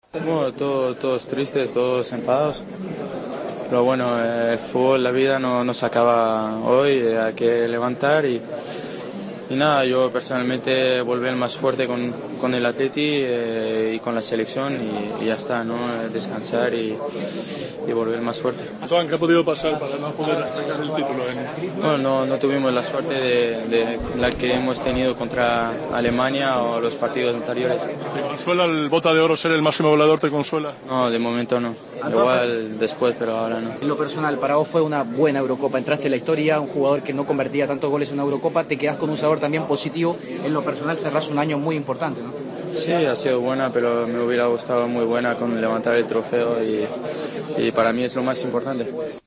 Bueno, todos tristes, todos enfadados. Pero bueno, el fútbol, la vida no se acaba hoy, hay que levantar y nada, yo personalmente volver más fuerte con el Atleti y con la selección y ya está, ¿no? Descansar y volver más fuerte. Juan, ¿qué ha podido pasar para no poder sacar el título? Bueno, no tuvimos la suerte de la que hemos tenido contra Alemania o los partidos anteriores. ¿Te consuela el Bota de Oro ser el máximo goleador? ¿Te consuela? No, de momento no. Igual después, pero ahora no. En lo personal, para vos fue una buena Eurocopa. Entraste en la historia, un jugador que no convertía tantos goles en una Eurocopa, te quedás con un sabor también positivo. En lo personal cerrás un año muy importante, ¿no? Sí, ha sido buena, pero me hubiera gustado muy buena con levantar el trofeo y para mí es lo más importante.